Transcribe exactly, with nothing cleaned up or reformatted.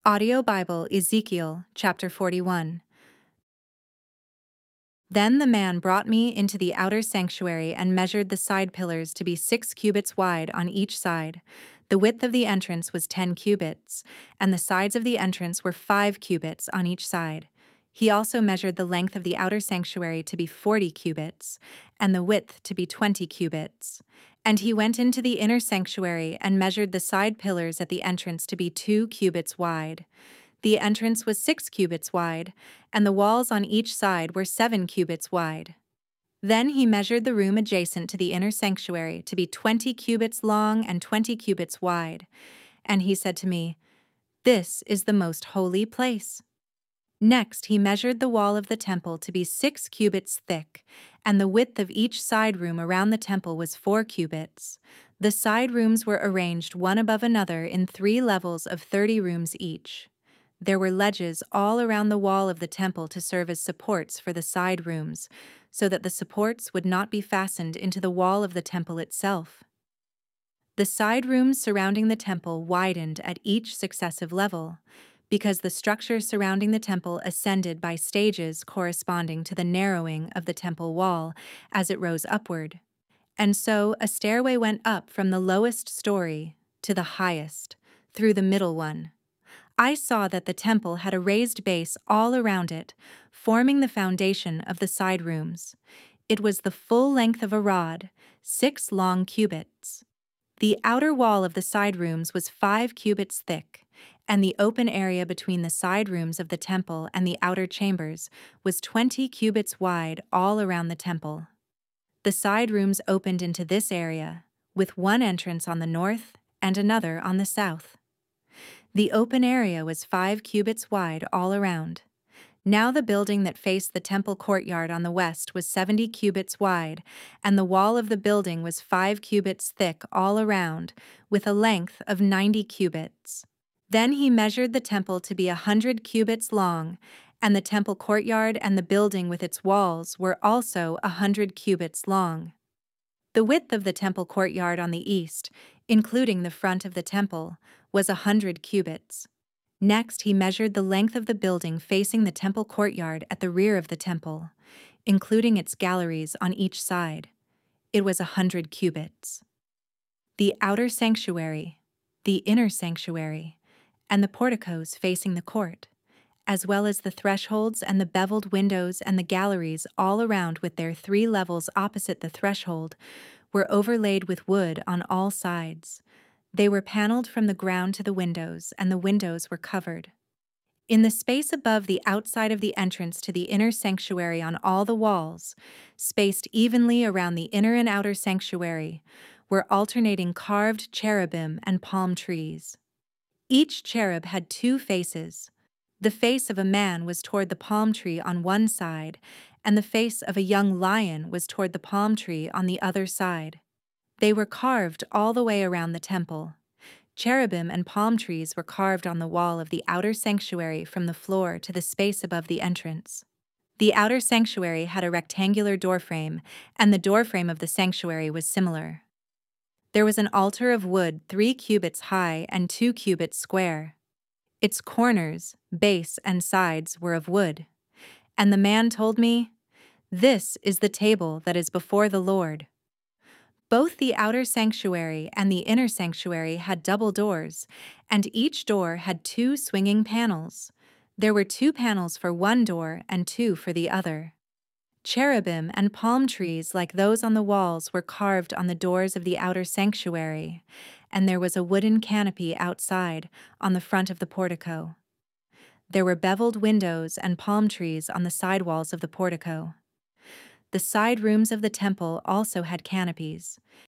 Audio Bible, Ezekiel, chapter forty-one. Then the man brought me into the outer sanctuary and measured the side pillars to be six cubits wide on each side. The width of the entrance was ten cubits, and the sides of the entrance were five cubits on each side. He also measured the length of the outer sanctuary to be forty cubits, and the width to be twenty cubits. And he went into the inner sanctuary and measured the side pillars at the entrance to be two cubits wide. The entrance was six cubits wide, and the walls on each side were seven cubits wide. Then he measured the room adjacent to the inner sanctuary to be twenty cubits long and twenty cubits wide. And he said to me, "This is the most holy place." Next he measured the wall of the temple to be six cubits thick, and the width of each side room around the temple was four cubits. The side rooms were arranged one above another in three levels of thirty rooms each. There were ledges all around the wall of the temple to serve as supports for the side rooms, so that the supports would not be fastened into the wall of the temple itself. The side rooms surrounding the temple widened at each successive level, because the structure surrounding the temple ascended by stages corresponding to the narrowing of the temple wall as it rose upward. And so a stairway went up from the lowest story to the highest, through the middle one. I saw that the temple had a raised base all around it, forming the foundation of the side rooms. It was the full length of a rod, six long cubits. The outer wall of the side rooms was five cubits thick, and the open area between the side rooms of the temple and the outer chambers was twenty cubits wide all around the temple. The side rooms opened into this area, with one entrance on the north and another on the south. The open area was five cubits wide all around. Now the building that faced the temple courtyard on the west was seventy cubits wide, and the wall of the building was five cubits thick all around, with a length of ninety cubits. Then he measured the temple to be a hundred cubits long, and the temple courtyard and the building with its walls were also a hundred cubits long. The width of the temple courtyard on the east, including the front of the temple, was a hundred cubits. Next he measured the length of the building facing the temple courtyard at the rear of the temple, including its galleries on each side. It was a hundred cubits. The outer sanctuary, the inner sanctuary, and the porticos facing the court, as well as the thresholds and the beveled windows and the galleries all around with their three levels opposite the threshold, were overlaid with wood on all sides. They were paneled from the ground to the windows, and the windows were covered. In the space above the outside of the entrance to the inner sanctuary on all the walls, spaced evenly around the inner and outer sanctuary, were alternating carved cherubim and palm trees. Each cherub had two faces. The face of a man was toward the palm tree on one side, and the face of a young lion was toward the palm tree on the other side. They were carved all the way around the temple. Cherubim and palm trees were carved on the wall of the outer sanctuary from the floor to the space above the entrance. The outer sanctuary had a rectangular doorframe, and the doorframe of the sanctuary was similar. There was an altar of wood three cubits high and two cubits square. Its corners, base, and sides were of wood. And the man told me, "This is the table that is before the Lord." Both the outer sanctuary and the inner sanctuary had double doors, and each door had two swinging panels. There were two panels for one door and two for the other. Cherubim and palm trees like those on the walls were carved on the doors of the outer sanctuary, and there was a wooden canopy outside on the front of the portico. There were beveled windows and palm trees on the side walls of the portico. The side rooms of the temple also had canopies.